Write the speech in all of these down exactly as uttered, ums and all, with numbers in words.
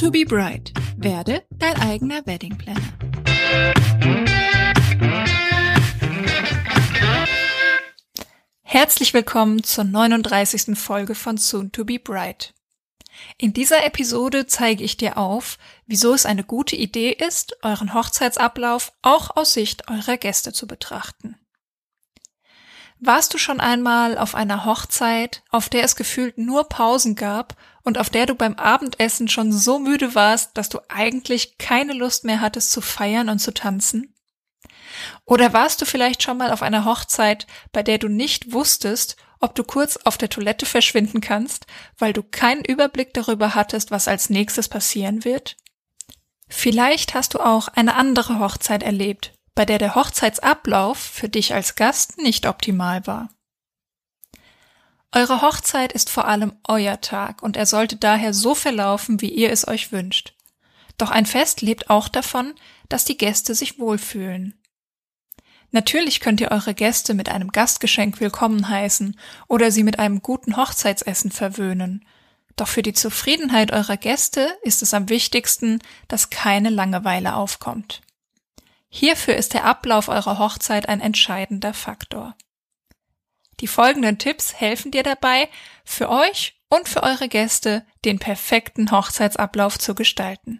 to be Bride. Werde dein eigener Wedding Planner. Herzlich willkommen zur neununddreißigsten Folge von Soon to be Bride. In dieser Episode zeige ich dir auf, wieso es eine gute Idee ist, euren Hochzeitsablauf auch aus Sicht eurer Gäste zu betrachten. Warst du schon einmal auf einer Hochzeit, auf der es gefühlt nur Pausen gab und auf der du beim Abendessen schon so müde warst, dass du eigentlich keine Lust mehr hattest zu feiern und zu tanzen? Oder warst du vielleicht schon mal auf einer Hochzeit, bei der du nicht wusstest, ob du kurz auf der Toilette verschwinden kannst, weil du keinen Überblick darüber hattest, was als nächstes passieren wird? Vielleicht hast du auch eine andere Hochzeit erlebt, bei der der Hochzeitsablauf für dich als Gast nicht optimal war. Eure Hochzeit ist vor allem euer Tag und er sollte daher so verlaufen, wie ihr es euch wünscht. Doch ein Fest lebt auch davon, dass die Gäste sich wohlfühlen. Natürlich könnt ihr eure Gäste mit einem Gastgeschenk willkommen heißen oder sie mit einem guten Hochzeitsessen verwöhnen. Doch für die Zufriedenheit eurer Gäste ist es am wichtigsten, dass keine Langeweile aufkommt. Hierfür ist der Ablauf eurer Hochzeit ein entscheidender Faktor. Die folgenden Tipps helfen dir dabei, für euch und für eure Gäste den perfekten Hochzeitsablauf zu gestalten.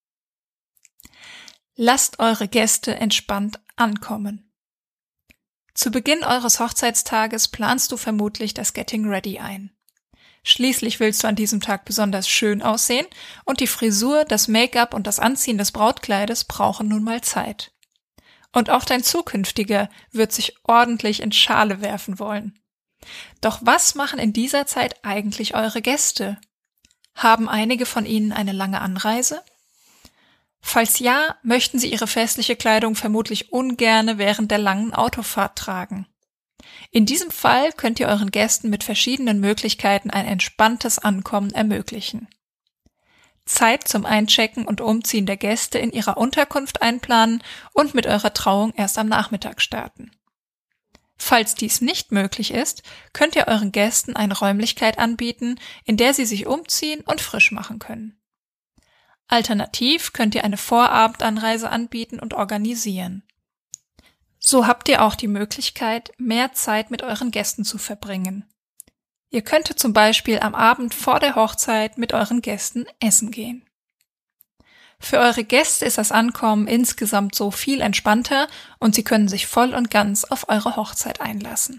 Lasst eure Gäste entspannt ankommen. Zu Beginn eures Hochzeitstages planst du vermutlich das Getting Ready ein. Schließlich willst du an diesem Tag besonders schön aussehen und die Frisur, das Make-up und das Anziehen des Brautkleides brauchen nun mal Zeit. Und auch dein Zukünftiger wird sich ordentlich in Schale werfen wollen. Doch was machen in dieser Zeit eigentlich eure Gäste? Haben einige von ihnen eine lange Anreise? Falls ja, möchten sie ihre festliche Kleidung vermutlich ungerne während der langen Autofahrt tragen. In diesem Fall könnt ihr euren Gästen mit verschiedenen Möglichkeiten ein entspanntes Ankommen ermöglichen. Zeit zum Einchecken und Umziehen der Gäste in ihrer Unterkunft einplanen und mit eurer Trauung erst am Nachmittag starten. Falls dies nicht möglich ist, könnt ihr euren Gästen eine Räumlichkeit anbieten, in der sie sich umziehen und frisch machen können. Alternativ könnt ihr eine Vorabendanreise anbieten und organisieren. So habt ihr auch die Möglichkeit, mehr Zeit mit euren Gästen zu verbringen. Ihr könntet zum Beispiel am Abend vor der Hochzeit mit euren Gästen essen gehen. Für eure Gäste ist das Ankommen insgesamt so viel entspannter und sie können sich voll und ganz auf eure Hochzeit einlassen.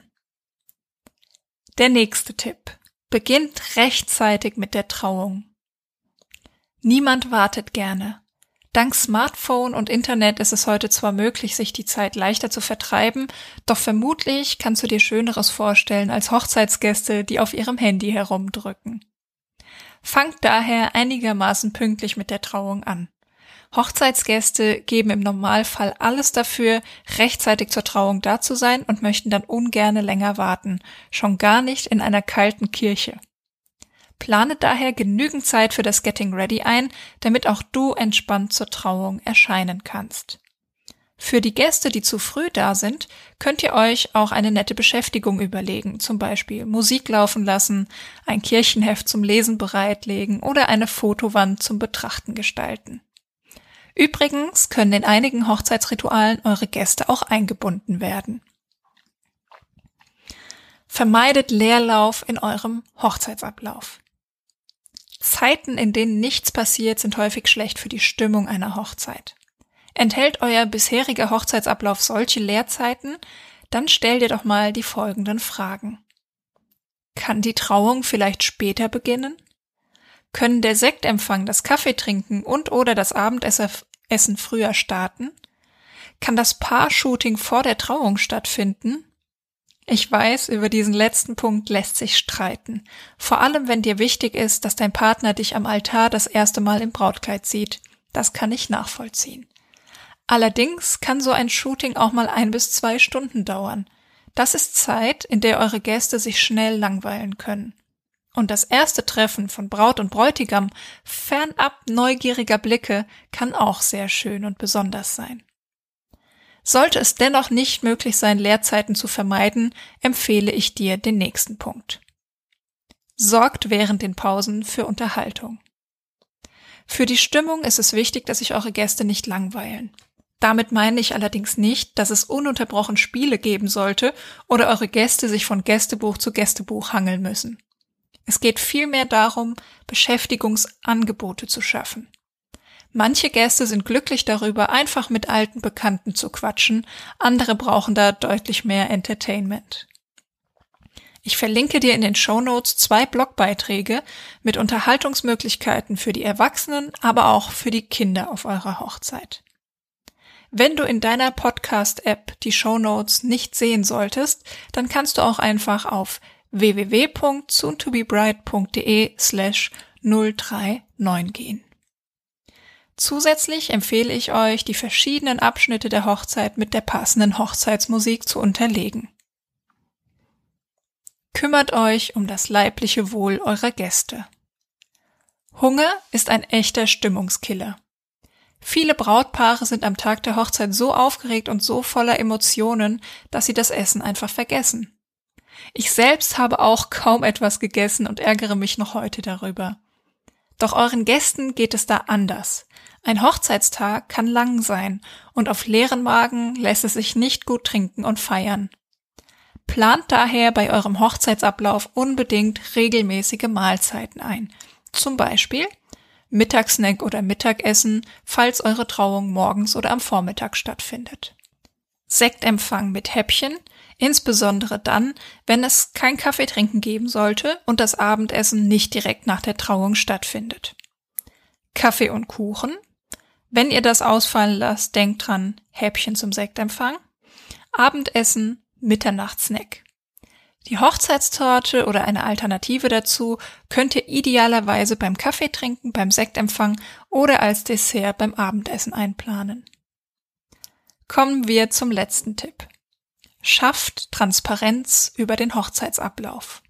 Der nächste Tipp: Beginnt rechtzeitig mit der Trauung. Niemand wartet gerne. Dank Smartphone und Internet ist es heute zwar möglich, sich die Zeit leichter zu vertreiben, doch vermutlich kannst du dir Schöneres vorstellen als Hochzeitsgäste, die auf ihrem Handy herumdrücken. Fangt daher einigermaßen pünktlich mit der Trauung an. Hochzeitsgäste geben im Normalfall alles dafür, rechtzeitig zur Trauung da zu sein und möchten dann ungerne länger warten, schon gar nicht in einer kalten Kirche. Plane daher genügend Zeit für das Getting Ready ein, damit auch du entspannt zur Trauung erscheinen kannst. Für die Gäste, die zu früh da sind, könnt ihr euch auch eine nette Beschäftigung überlegen, zum Beispiel Musik laufen lassen, ein Kirchenheft zum Lesen bereitlegen oder eine Fotowand zum Betrachten gestalten. Übrigens können in einigen Hochzeitsritualen eure Gäste auch eingebunden werden. Vermeidet Leerlauf in eurem Hochzeitsablauf. Zeiten, in denen nichts passiert, sind häufig schlecht für die Stimmung einer Hochzeit. Enthält euer bisheriger Hochzeitsablauf solche Leerzeiten, dann stell dir doch mal die folgenden Fragen. Kann die Trauung vielleicht später beginnen? Können der Sektempfang, das Kaffeetrinken und oder das Abendessen früher starten? Kann das Paar-Shooting vor der Trauung stattfinden? Ich weiß, über diesen letzten Punkt lässt sich streiten. Vor allem, wenn dir wichtig ist, dass dein Partner dich am Altar das erste Mal im Brautkleid sieht. Das kann ich nachvollziehen. Allerdings kann so ein Shooting auch mal ein bis zwei Stunden dauern. Das ist Zeit, in der eure Gäste sich schnell langweilen können. Und das erste Treffen von Braut und Bräutigam fernab neugieriger Blicke kann auch sehr schön und besonders sein. Sollte es dennoch nicht möglich sein, Leerzeiten zu vermeiden, empfehle ich dir den nächsten Punkt. Sorgt während den Pausen für Unterhaltung. Für die Stimmung ist es wichtig, dass sich eure Gäste nicht langweilen. Damit meine ich allerdings nicht, dass es ununterbrochen Spiele geben sollte oder eure Gäste sich von Gästebuch zu Gästebuch hangeln müssen. Es geht vielmehr darum, Beschäftigungsangebote zu schaffen. Manche Gäste sind glücklich darüber, einfach mit alten Bekannten zu quatschen, andere brauchen da deutlich mehr Entertainment. Ich verlinke dir in den Shownotes zwei Blogbeiträge mit Unterhaltungsmöglichkeiten für die Erwachsenen, aber auch für die Kinder auf eurer Hochzeit. Wenn du in deiner Podcast-App die Shownotes nicht sehen solltest, dann kannst du auch einfach auf w w w punkt soon to be bride punkt d e slash null drei neun gehen. Zusätzlich empfehle ich euch, die verschiedenen Abschnitte der Hochzeit mit der passenden Hochzeitsmusik zu unterlegen. Kümmert euch um das leibliche Wohl eurer Gäste. Hunger ist ein echter Stimmungskiller. Viele Brautpaare sind am Tag der Hochzeit so aufgeregt und so voller Emotionen, dass sie das Essen einfach vergessen. Ich selbst habe auch kaum etwas gegessen und ärgere mich noch heute darüber. Doch euren Gästen geht es da anders. Ein Hochzeitstag kann lang sein und auf leeren Magen lässt es sich nicht gut trinken und feiern. Plant daher bei eurem Hochzeitsablauf unbedingt regelmäßige Mahlzeiten ein. Zum Beispiel Mittagssnack oder Mittagessen, falls eure Trauung morgens oder am Vormittag stattfindet. Sektempfang mit Häppchen, insbesondere dann, wenn es kein Kaffeetrinken geben sollte und das Abendessen nicht direkt nach der Trauung stattfindet. Kaffee und Kuchen. Wenn ihr das ausfallen lasst, denkt dran, Häppchen zum Sektempfang. Abendessen, Mitternachtssnack. Die Hochzeitstorte oder eine Alternative dazu könnt ihr idealerweise beim Kaffeetrinken, beim Sektempfang oder als Dessert beim Abendessen einplanen. Kommen wir zum letzten Tipp. Schafft Transparenz über den Hochzeitsablauf.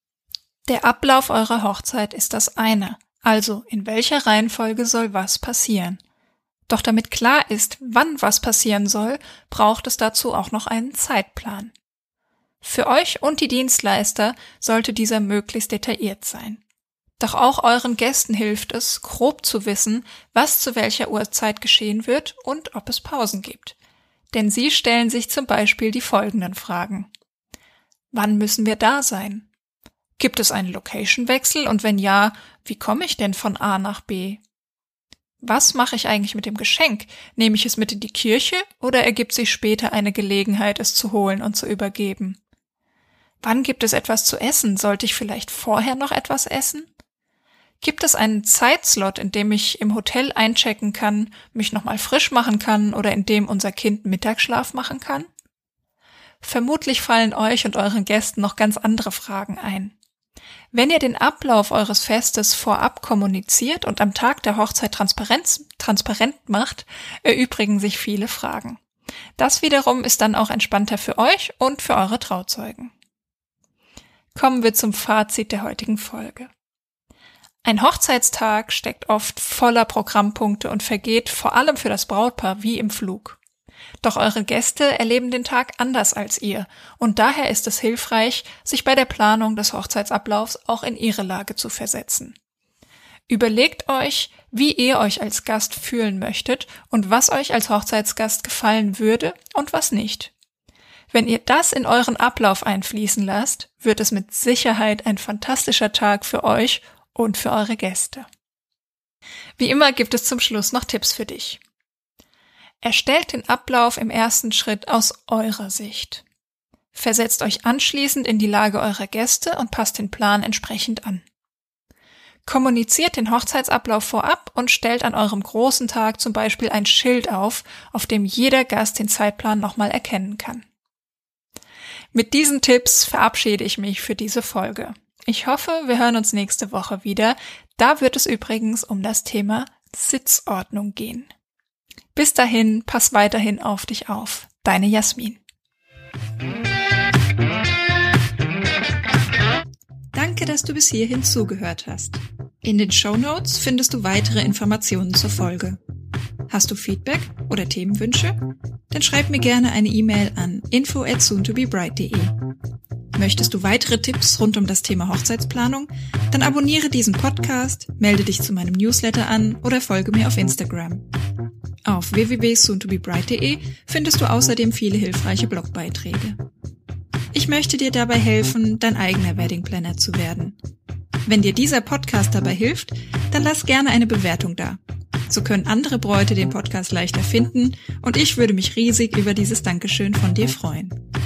Der Ablauf eurer Hochzeit ist das eine, also in welcher Reihenfolge soll was passieren. Doch damit klar ist, wann was passieren soll, braucht es dazu auch noch einen Zeitplan. Für euch und die Dienstleister sollte dieser möglichst detailliert sein. Doch auch euren Gästen hilft es, grob zu wissen, was zu welcher Uhrzeit geschehen wird und ob es Pausen gibt. Denn sie stellen sich zum Beispiel die folgenden Fragen. Wann müssen wir da sein? Gibt es einen Location-Wechsel und wenn ja, wie komme ich denn von A nach B? Was mache ich eigentlich mit dem Geschenk? Nehme ich es mit in die Kirche oder ergibt sich später eine Gelegenheit, es zu holen und zu übergeben? Wann gibt es etwas zu essen? Sollte ich vielleicht vorher noch etwas essen? Gibt es einen Zeitslot, in dem ich im Hotel einchecken kann, mich nochmal frisch machen kann oder in dem unser Kind Mittagsschlaf machen kann? Vermutlich fallen euch und euren Gästen noch ganz andere Fragen ein. Wenn ihr den Ablauf eures Festes vorab kommuniziert und am Tag der Hochzeit Transparenz, transparent macht, erübrigen sich viele Fragen. Das wiederum ist dann auch entspannter für euch und für eure Trauzeugen. Kommen wir zum Fazit der heutigen Folge. Ein Hochzeitstag steckt oft voller Programmpunkte und vergeht vor allem für das Brautpaar wie im Flug. Doch eure Gäste erleben den Tag anders als ihr und daher ist es hilfreich, sich bei der Planung des Hochzeitsablaufs auch in ihre Lage zu versetzen. Überlegt euch, wie ihr euch als Gast fühlen möchtet und was euch als Hochzeitsgast gefallen würde und was nicht. Wenn ihr das in euren Ablauf einfließen lasst, wird es mit Sicherheit ein fantastischer Tag für euch und für eure Gäste. Wie immer gibt es zum Schluss noch Tipps für dich. Erstellt den Ablauf im ersten Schritt aus eurer Sicht. Versetzt euch anschließend in die Lage eurer Gäste und passt den Plan entsprechend an. Kommuniziert den Hochzeitsablauf vorab und stellt an eurem großen Tag zum Beispiel ein Schild auf, auf dem jeder Gast den Zeitplan nochmal erkennen kann. Mit diesen Tipps verabschiede ich mich für diese Folge. Ich hoffe, wir hören uns nächste Woche wieder. Da wird es übrigens um das Thema Sitzordnung gehen. Bis dahin, pass weiterhin auf dich auf. Deine Jasmin. Danke, dass du bis hierhin zugehört hast. In den Shownotes findest du weitere Informationen zur Folge. Hast du Feedback oder Themenwünsche? Dann schreib mir gerne eine E-Mail an info at soon to be bride punkt de. Möchtest du weitere Tipps rund um das Thema Hochzeitsplanung? Dann abonniere diesen Podcast, melde dich zu meinem Newsletter an oder folge mir auf Instagram. Auf w w w punkt soon to be bride punkt de findest du außerdem viele hilfreiche Blogbeiträge. Ich möchte dir dabei helfen, dein eigener Wedding Planner zu werden. Wenn dir dieser Podcast dabei hilft, dann lass gerne eine Bewertung da. So können andere Bräute den Podcast leichter finden und ich würde mich riesig über dieses Dankeschön von dir freuen.